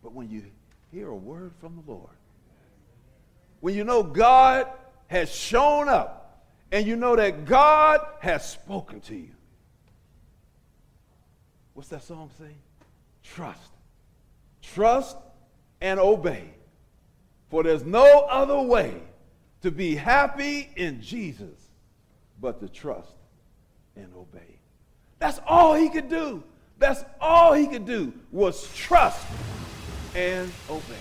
But when you hear a word from the Lord, when you know God has shown up and you know that God has spoken to you, what's that song say? Trust. Trust and obey. For there's no other way to be happy in Jesus but to trust and obey. That's all he could do. That's all he could do was trust and obey.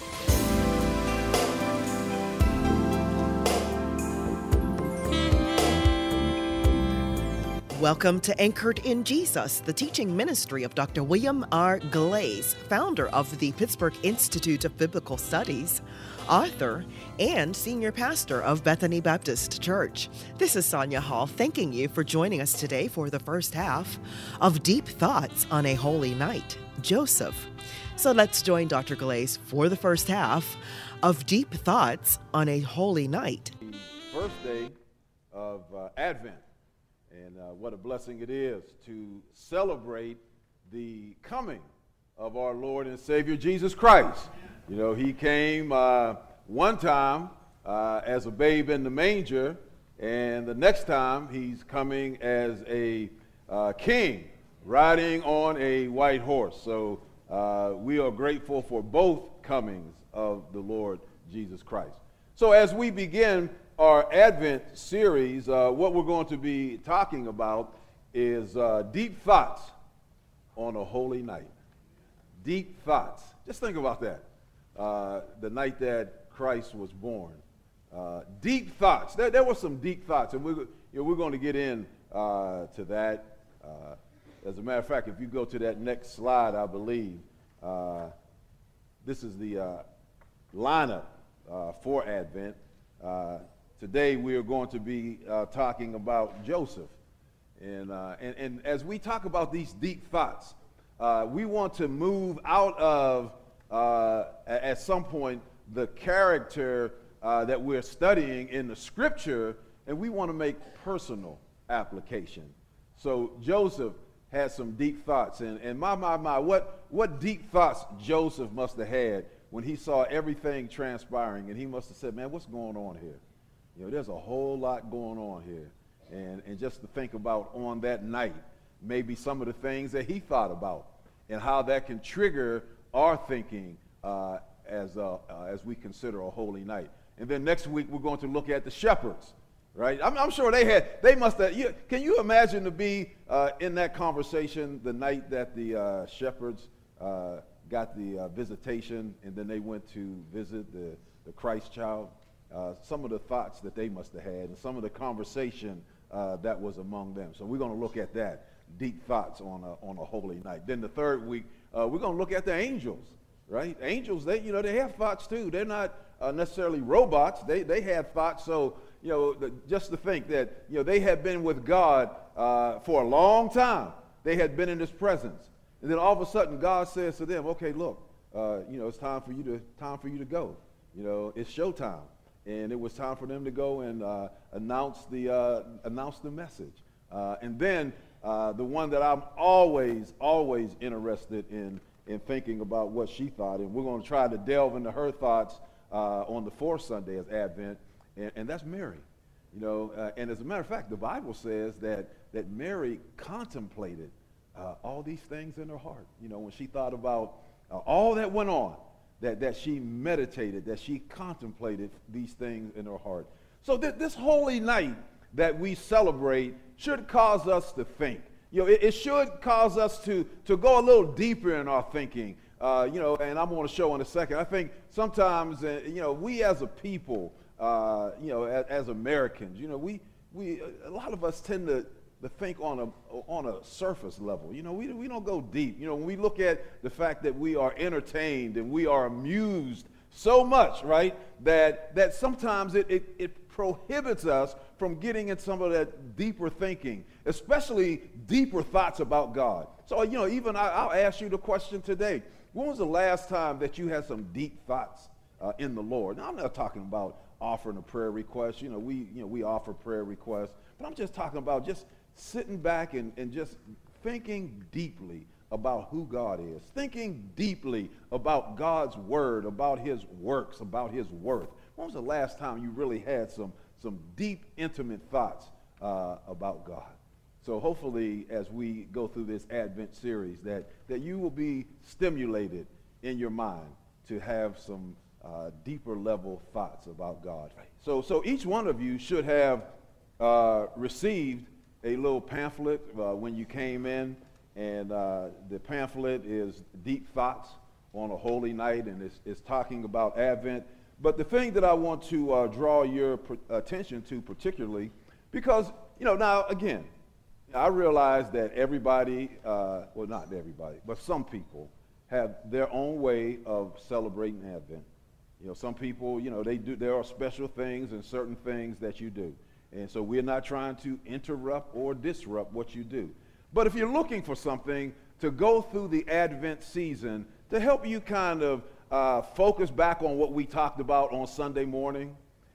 Welcome to Anchored in Jesus, the teaching ministry of Dr. William R. Glaze, founder of the Pittsburgh Institute of Biblical Studies, author, and senior pastor of Bethany Baptist Church. This is Sonia Hall thanking you for joining us today for the first half of Deep Thoughts on a Holy Night, Joseph. So let's join Dr. Glaze for the first half of Deep Thoughts on a Holy Night. The first day of Advent. And what a blessing it is to celebrate the coming of our Lord and Savior Jesus Christ. You know, he came one time as a babe in the manger, and the next time he's coming as a king riding on a white horse. So we are grateful for both comings of the Lord Jesus Christ. So as we begin our Advent series, what we're going to be talking about is deep thoughts on a holy night. Deep thoughts. Just think about that. The night that Christ was born. Deep thoughts. There were some deep thoughts, and we're going to get in to that. As a matter of fact, if you go to that next slide, I believe, this is the lineup for Advent. Today we are going to be talking about Joseph. And as we talk about these deep thoughts, we want to move out of, at some point, the character that we're studying in the scripture, and we want to make personal application. So Joseph had some deep thoughts, and my, what deep thoughts Joseph must have had when he saw everything transpiring, and he must have said, man, what's going on here? You know, there's a whole lot going on here. And just to think about on that night, maybe some of the things that he thought about and how that can trigger our thinking as we consider a holy night. And then next week, we're going to look at the shepherds, right? I'm sure they must have, can you imagine to be in that conversation the night that the shepherds got the visitation and then they went to visit the Christ child? Some of the thoughts that they must have had and some of the conversation that was among them. So we're going to look at that, deep thoughts on a holy night. Then the third week, we're going to look at the angels, right? Angels, they have thoughts too. They're not necessarily robots. They have thoughts. So, just to think that, they had been with God for a long time. They had been in his presence. And then all of a sudden, God says to them, okay, look, it's time for you to go. It's showtime. And it was time for them to go and announce the message. And then the one that I'm always interested in thinking about what she thought, and we're going to try to delve into her thoughts on the fourth Sunday of Advent, and that's Mary. And as a matter of fact, the Bible says that Mary contemplated all these things in her heart. When she thought about all that went on. That she meditated, that she contemplated these things in her heart. So this holy night that we celebrate should cause us to think. It should cause us to go a little deeper in our thinking. And I'm going to show in a second. I think sometimes, we as a people, as Americans, we a lot of us tend to think on a surface level. We don't go deep. When we look at the fact that we are entertained and we are amused so much, right, that sometimes it prohibits us from getting in some of that deeper thinking, especially deeper thoughts about God. So, even I'll ask you the question today. When was the last time that you had some deep thoughts in the Lord? Now, I'm not talking about offering a prayer request. We offer prayer requests, but I'm just talking about just sitting back and just thinking deeply about who God is, thinking deeply about God's word, about his works, about his worth. When was the last time you really had some deep, intimate thoughts about God? So hopefully, as we go through this Advent series, that you will be stimulated in your mind to have some deeper level thoughts about God. So each one of you should have received a little pamphlet when you came in, and the pamphlet is Deep Thoughts on a Holy Night, and it's talking about Advent. But the thing that I want to draw your attention to particularly, because, now again, I realize that everybody, well, not everybody, but some people have their own way of celebrating Advent. Some people, there are special things and certain things that you do. And so we're not trying to interrupt or disrupt what you do. But if you're looking for something to go through the Advent season to help you kind of focus back on what we talked about on Sunday morning,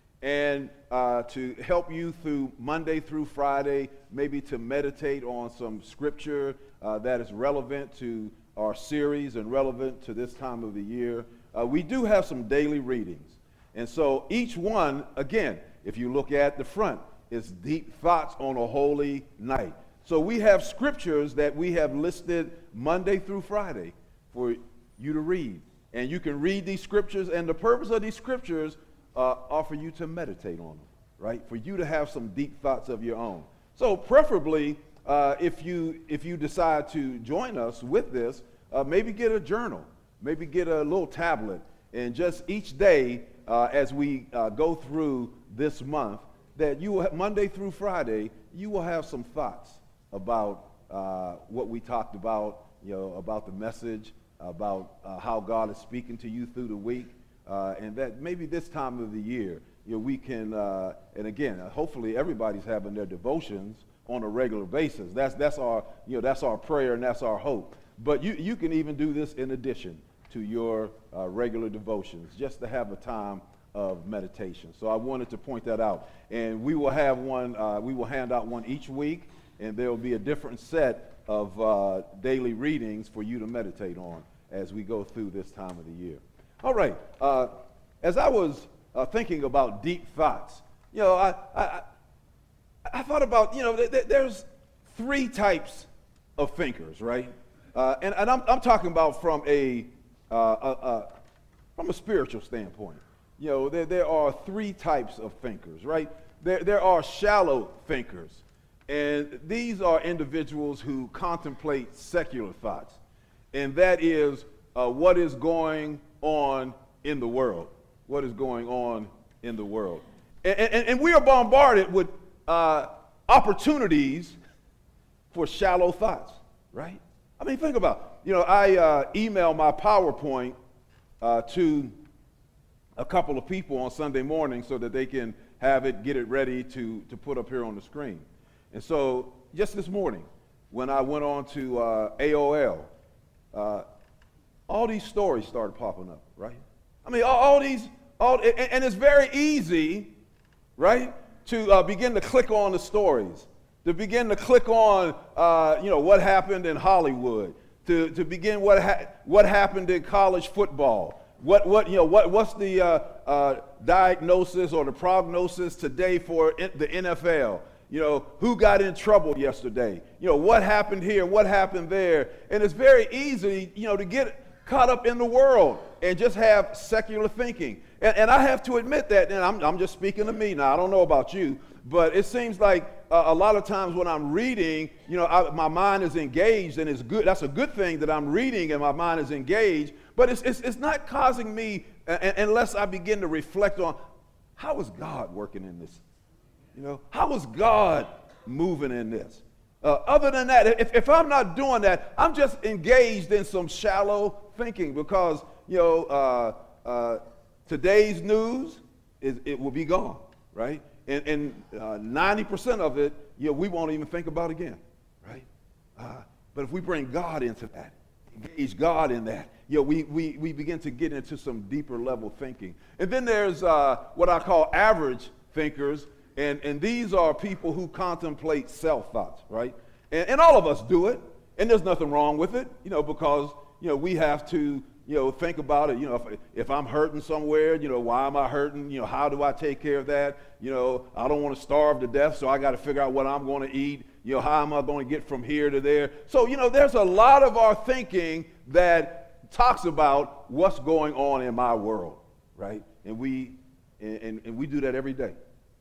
and to help you through Monday through Friday, maybe to meditate on some scripture that is relevant to our series and relevant to this time of the year, we do have some daily readings. And so each one, again, if you look at the front, is Deep Thoughts on a Holy Night. So we have scriptures that we have listed Monday through Friday for you to read. And you can read these scriptures, and the purpose of these scriptures are for you to meditate on them, right? For you to have some deep thoughts of your own. So preferably, if you decide to join us with this, maybe get a journal, maybe get a little tablet, and just each day as we go through this month, that you will, Monday through Friday, you will have some thoughts about what we talked about, about the message, about how God is speaking to you through the week, and that maybe this time of the year, we can, and again, hopefully everybody's having their devotions on a regular basis. That's our prayer and that's our hope. But you can even do this in addition to your regular devotions, just to have a time of meditation. So I wanted to point that out. And we will have one, we will hand out one each week, and there will be a different set of daily readings for you to meditate on as we go through this time of the year. All right. As I was thinking about deep thoughts, I thought about, there's three types of thinkers, right? And I'm talking about from a spiritual standpoint. There are three types of thinkers, right? There are shallow thinkers, and these are individuals who contemplate secular thoughts, and that is what is going on in the world. What is going on in the world. And we are bombarded with opportunities for shallow thoughts, right? I mean, think about it. I email my PowerPoint to a couple of people on Sunday morning so that they can get it ready to put up here on the screen. And so just this morning, when I went on to AOL, all these stories started popping up, right? I mean, and it's very easy, right, to begin to click on the stories, to begin to click on, what happened in Hollywood, to begin what happened in college football. What's the diagnosis or the prognosis today for the NFL? Who got in trouble yesterday? What happened here? What happened there? And it's very easy, to get caught up in the world and just have secular thinking. And I have to admit that, and I'm just speaking to me now. I don't know about you, but it seems like a lot of times when I'm reading, my mind is engaged, and it's good. That's a good thing that I'm reading and my mind is engaged. But it's not causing me, unless I begin to reflect on, how is God working in this? How is God moving in this? Other than that, if I'm not doing that, I'm just engaged in some shallow thinking, because today's news it will be gone, right? And 90% of it, we won't even think about again, right? But if we bring God into that, engage God in that, we begin to get into some deeper level thinking. And then there's what I call average thinkers, and these are people who contemplate self-thoughts, right? And all of us do it. And there's nothing wrong with it, because, we have to, think about it. If I'm hurting somewhere, why am I hurting? How do I take care of that? I don't want to starve to death, so I got to figure out what I'm going to eat. How am I going to get from here to there? So, there's a lot of our thinking that talks about what's going on in my world, right? And we do that every day.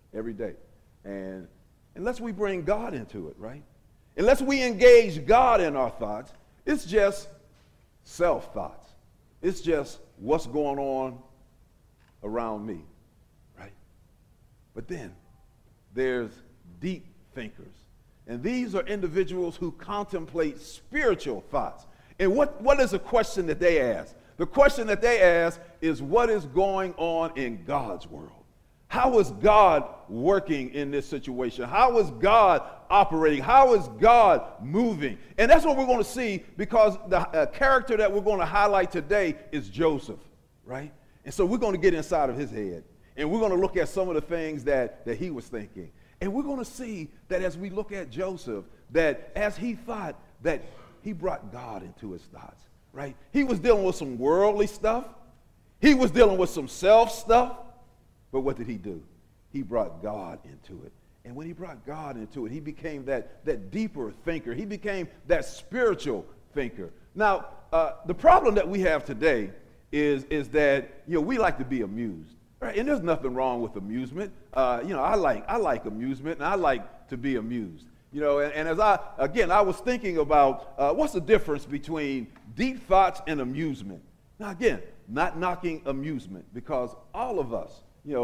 And unless we bring God into it, right? Unless we engage God in our thoughts, it's just self-thoughts. It's just what's going on around me, right? But then there's deep thinkers. And these are individuals who contemplate spiritual thoughts. And what is the question that they ask? The question that they ask is, what is going on in God's world? How is God working in this situation? How is God operating? How is God moving? And that's what we're going to see, because the character that we're going to highlight today is Joseph, right? And so we're going to get inside of his head, and we're going to look at some of the things that he was thinking. And we're going to see that as we look at Joseph, that as he thought, that he brought God into his thoughts, right? He was dealing with some worldly stuff. He was dealing with some self stuff. But what did he do? He brought God into it. And when he brought God into it, he became that deeper thinker. He became that spiritual thinker. Now, the problem that we have today is that, we like to be amused. Right? And there's nothing wrong with amusement. I like amusement, and I like to be amused. And as I was thinking about what's the difference between deep thoughts and amusement. Now, again, not knocking amusement, because all of us,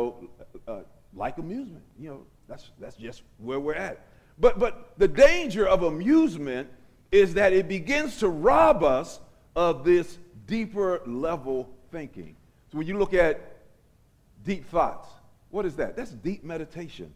like amusement. That's just where we're at. But the danger of amusement is that it begins to rob us of this deeper level thinking. So when you look at deep thoughts, what is that? That's deep meditation.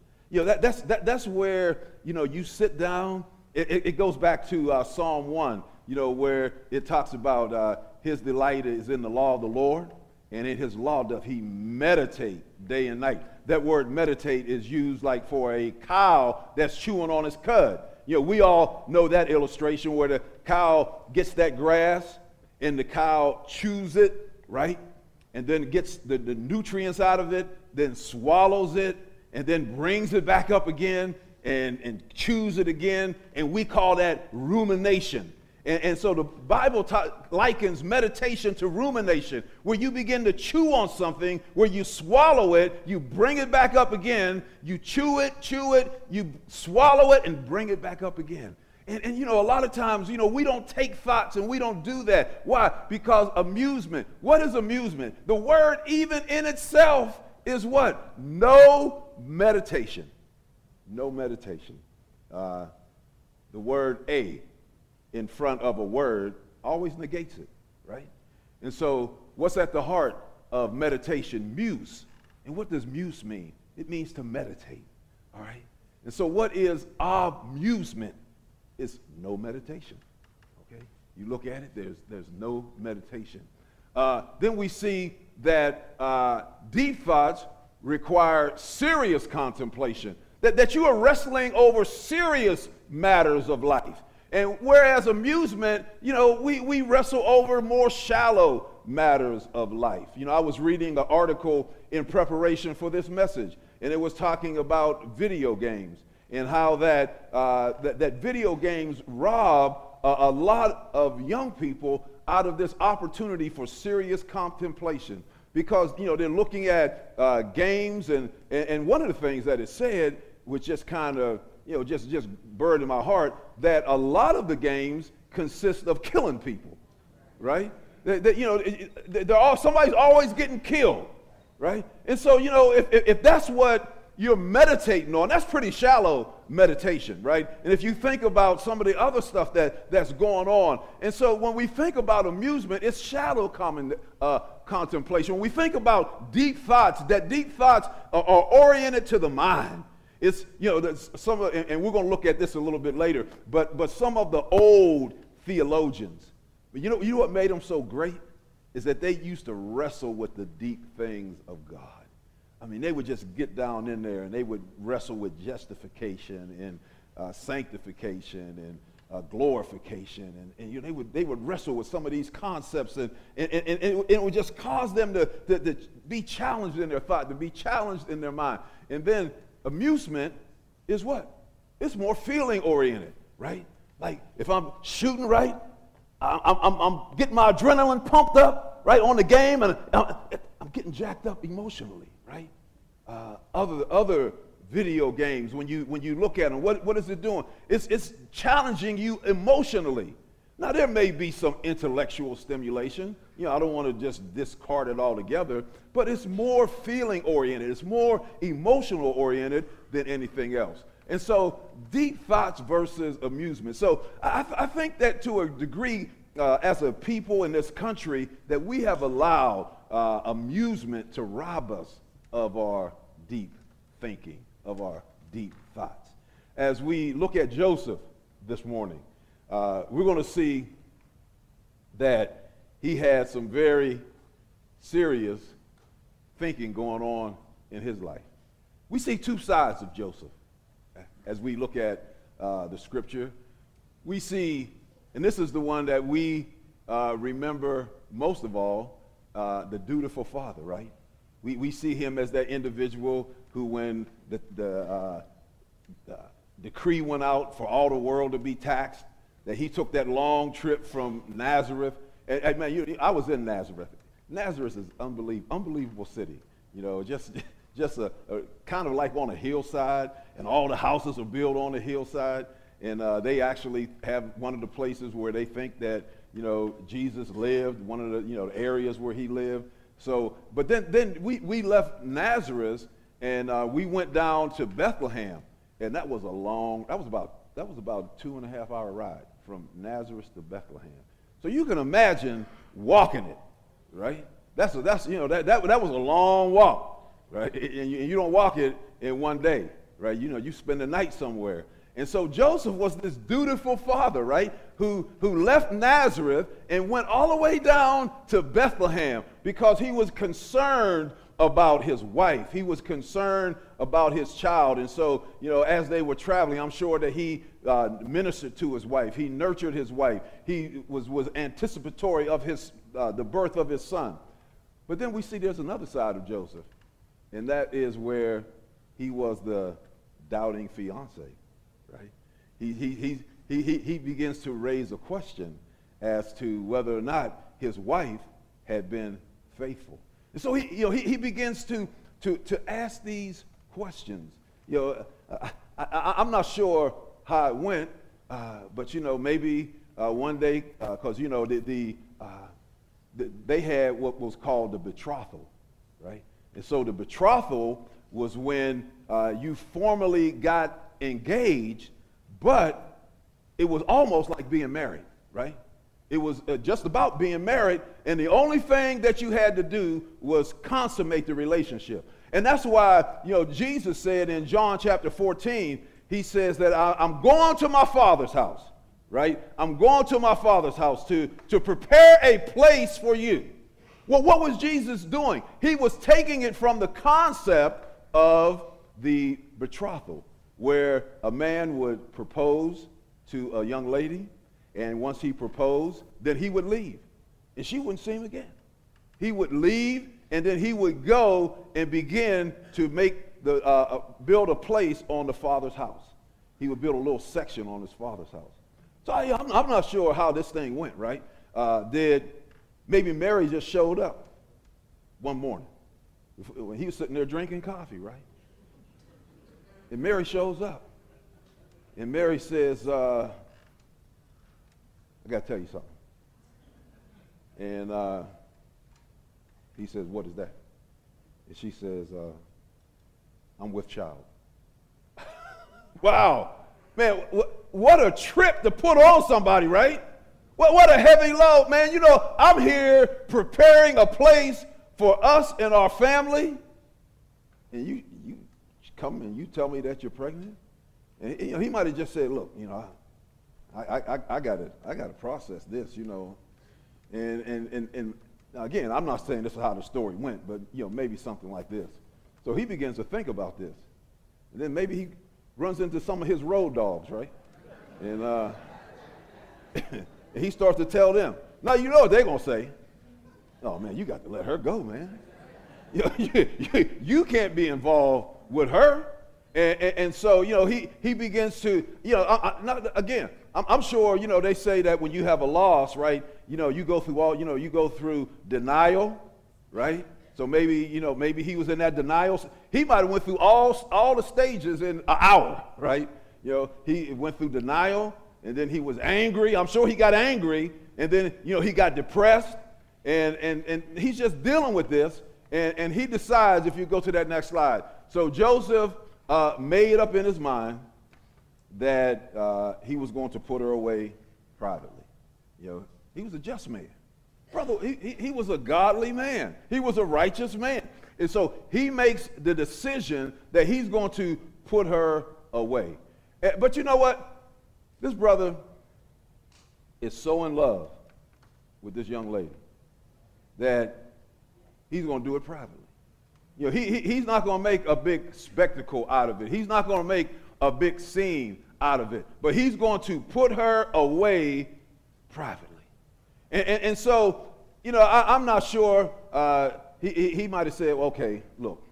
That's where, you sit down. It goes back to Psalm 1, where it talks about his delight is in the law of the Lord, and in his law doth he meditate day and night. That word meditate is used like for a cow that's chewing on its cud. We all know that illustration where the cow gets that grass and the cow chews it, right? And then gets the nutrients out of it, then swallows it, and then brings it back up again and chews it again. And we call that rumination. And so the Bible likens meditation to rumination, where you begin to chew on something, where you swallow it, you bring it back up again, you chew it, you swallow it, and bring it back up again. And a lot of times, we don't take thoughts and we don't do that. Why? Because amusement. What is amusement? The word even in itself is what? No meditation. No meditation. The word a in front of a word always negates it, right? And so what's at the heart of meditation? Muse. And what does muse mean? It means to meditate, all right? And so what is amusement? It's no meditation, okay? You look at it, there's no meditation. Then we see that deep thoughts require serious contemplation, that you are wrestling over serious matters of life. And whereas amusement, we wrestle over more shallow matters of life. I was reading an article in preparation for this message, and it was talking about video games and how that video games rob a lot of young people out of this opportunity for serious contemplation. Because, they're looking at games, and one of the things that is said, which just kind of, just burned in my heart, that a lot of the games consist of killing people, right? Somebody's always getting killed, right? And so, if that's what you're meditating on, that's pretty shallow meditation, right? And if you think about some of the other stuff that's going on, and so when we think about amusement, it's shallow contemplation. When we think about deep thoughts, that deep thoughts are oriented to the mind. It's, and we're going to look at this a little bit later, but some of the old theologians, but you know what made them so great is that they used to wrestle with the deep things of God. I mean, they would just get down in there and they would wrestle with justification and sanctification glorification, and they would wrestle with some of these concepts, and it would just cause them to be challenged in their thought, to be challenged in their mind. And then amusement is what? It's more feeling oriented, right? Like if I'm shooting right, I'm getting my adrenaline pumped up, right, on the game, and I'm getting jacked up emotionally, right? Other video games, when you look at them, what is it doing? It's challenging you emotionally. Now, there may be some intellectual stimulation. I don't want to just discard it altogether, but it's more feeling oriented. It's more emotional oriented than anything else. And so deep thoughts versus amusement. So I think that to a degree, as a people in this country, that we have allowed amusement to rob us of our deep thinking, of our deep thoughts. As we look at Joseph this morning, we're going to see that he had some very serious thinking going on in his life. We see two sides of Joseph as we look at the scripture. We see, and this is the one that we remember most of all, the dutiful father, right? We see him as that individual who, when the decree went out for all the world to be taxed, that he took that long trip from Nazareth. And man, I was in Nazareth. Nazareth is unbelievable city. Just a kind of like on a hillside, and all the houses are built on the hillside. And they actually have one of the places where they think that Jesus lived, one of the areas where he lived. So, but then we left Nazareth, and we went down to Bethlehem, and that was about a 2.5 hour ride from Nazareth to Bethlehem. So you can imagine walking it, right? That was a long walk, right? And you don't walk it in one day, right? You spend the night somewhere. And so Joseph was this dutiful father, right, who left Nazareth and went all the way down to Bethlehem because he was concerned about his wife. He was concerned about his child. And so, as they were traveling, I'm sure that he ministered to his wife. He nurtured his wife. He was anticipatory of the birth of his son. But then we see there's another side of Joseph, and that is where he was the doubting fiance. Right? He begins to raise a question as to whether or not his wife had been faithful. And so he begins to ask these questions. I'm not sure how it went, but maybe one day, because they had what was called the betrothal, right? And so the betrothal was when you formally got engaged, but it was almost like being married, right? It was just about being married, and the only thing that you had to do was consummate the relationship. And that's why, Jesus said in John chapter 14, he says that I'm going to my Father's house, right? I'm going to my Father's house to prepare a place for you. Well, what was Jesus doing? He was taking it from the concept of the betrothal, where a man would propose to a young lady, and once he proposed, then he would leave, and she wouldn't see him again. He would leave, and then he would go and begin to build a place on the Father's house. He would build a little section on his Father's house. So I'm not sure how this thing went, right? Maybe Mary just showed up one morning when he was sitting there drinking coffee, right? And Mary shows up. And Mary says, I got to tell you something. And he says, what is that? And she says, I'm with child. Wow. Man, what a trip to put on somebody, right? What a heavy load, man. I'm here preparing a place for us and our family. And you come and you tell me that you're pregnant? And he might have just said, look, I gotta process this, And again, I'm not saying this is how the story went, but maybe something like this. So he begins to think about this. And then maybe he runs into some of his road dogs, right? And And he starts to tell them. Now, you know what they're going to say. Oh, man, you got to let her go, man. You can't be involved with her. And so, he begins to, I'm sure, they say that when you have a loss, right, you go through you go through denial, right? So maybe he was in that denial. He might have went through all the stages in an hour, right? He went through denial, and then he was angry. I'm sure he got angry, and then, he got depressed, and he's just dealing with this, and he decides, if you go to that next slide. So Joseph made up in his mind that he was going to put her away privately. He was a just man. Brother, he was a godly man. He was a righteous man. And so he makes the decision that he's going to put her away. But you know what? This brother is so in love with this young lady that he's going to do it privately. He's not going to make a big spectacle out of it. He's not going to make a big scene out of it. But he's going to put her away privately. And so, I'm not sure. He might have said, well, okay, look,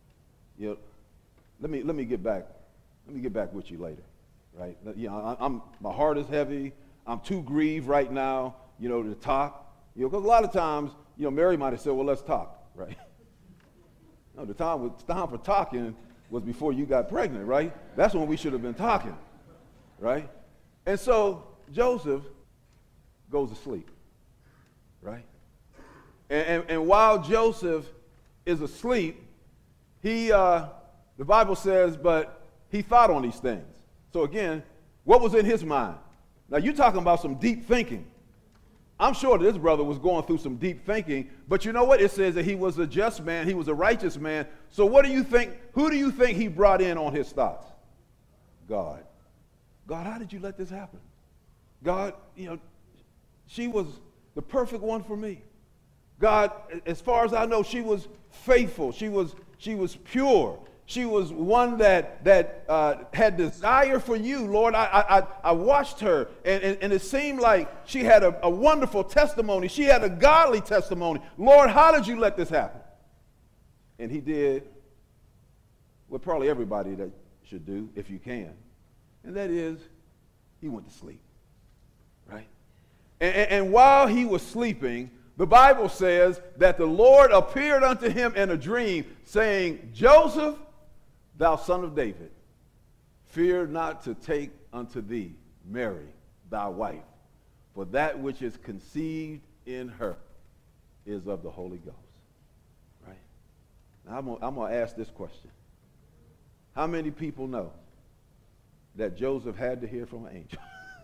let me get back. Let me get back with you later, right? My heart is heavy. I'm too grieved right now, to talk. Because a lot of times, Mary might have said, well, let's talk, right? No, the time for talking was before you got pregnant, right? That's when we should have been talking, right? And so Joseph goes to sleep, right? And while Joseph is asleep, the Bible says, but he thought on these things. So again, what was in his mind? Now you're talking about some deep thinking. I'm sure that this brother was going through some deep thinking, but you know what? It says that he was a just man, he was a righteous man. So what do you think, who do you think he brought in on his thoughts? God. God, how did you let this happen? God, she was the perfect one for me. God, as far as I know, she was faithful. She was pure. She was one that had desire for you, Lord. I watched her, and it seemed like she had a wonderful testimony. She had a godly testimony. Lord, how did you let this happen? And he did what probably everybody that should do, if you can, and that is he went to sleep, right? And while he was sleeping, the Bible says that the Lord appeared unto him in a dream, saying, Joseph, thou son of David, fear not to take unto thee Mary, thy wife, for that which is conceived in her is of the Holy Ghost. Right? Now I'm going to ask this question. How many people know that Joseph had to hear from an angel?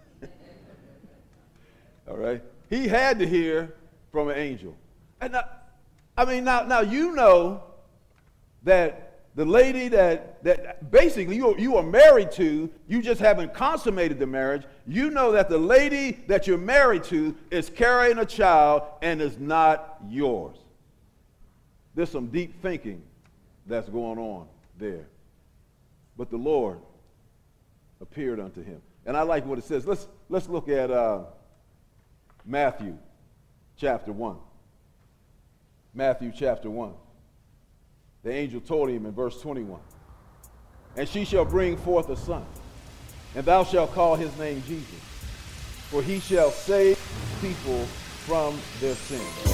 All right? He had to hear from an angel. And now you know that the lady that basically you are married to, you just haven't consummated the marriage. You know that the lady that you're married to is carrying a child and is not yours. There's some deep thinking that's going on there. But the Lord appeared unto him. And I like what it says. Let's look at Matthew chapter 1. Matthew chapter 1. The angel told him in verse 21, and she shall bring forth a son, and thou shalt call his name Jesus, for he shall save people from their sins.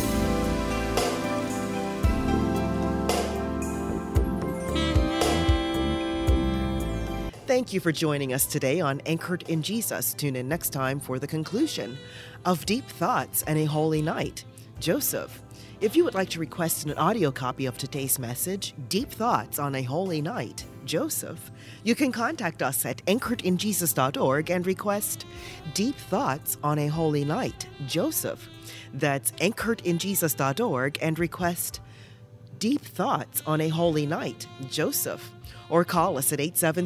Thank you for joining us today on Anchored in Jesus. Tune in next time for the conclusion of Deep Thoughts and a Holy Night, Joseph. If you would like to request an audio copy of today's message, Deep Thoughts on a Holy Night, Joseph, you can contact us at anchoredinjesus.org and request Deep Thoughts on a Holy Night, Joseph. That's anchoredinjesus.org and request Deep Thoughts on a Holy Night, Joseph. Or call us at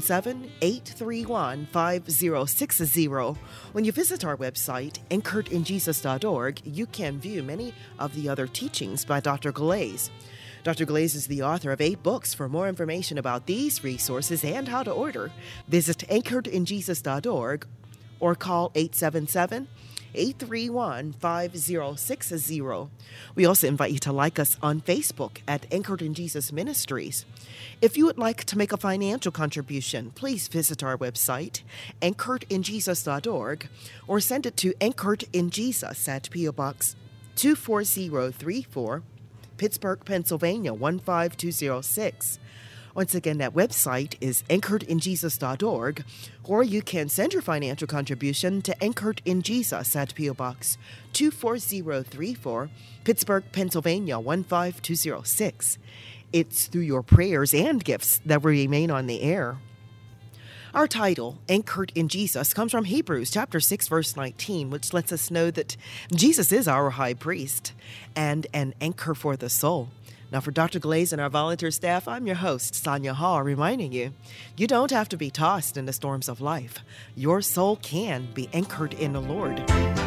877-831-5060. When you visit our website, anchoredinjesus.org, you can view many of the other teachings by Dr. Glaze. Dr. Glaze is the author of 8 books. For more information about these resources and how to order, visit anchoredinjesus.org or call 877-831-5060. We also invite you to like us on Facebook at Anchored in Jesus Ministries. If you would like to make a financial contribution, please visit our website, anchoredinjesus.org, or send it to Anchored in Jesus at P.O. Box 24034, Pittsburgh, Pennsylvania 15206. Once again, that website is anchoredinjesus.org, or you can send your financial contribution to Anchored in Jesus at P.O. Box 24034, Pittsburgh, Pennsylvania 15206. It's through your prayers and gifts that we remain on the air. Our title, Anchored in Jesus, comes from Hebrews chapter 6, verse 19, which lets us know that Jesus is our high priest and an anchor for the soul. Now, for Dr. Glaze and our volunteer staff, I'm your host, Sonia Hall, reminding you, you don't have to be tossed in the storms of life. Your soul can be anchored in the Lord.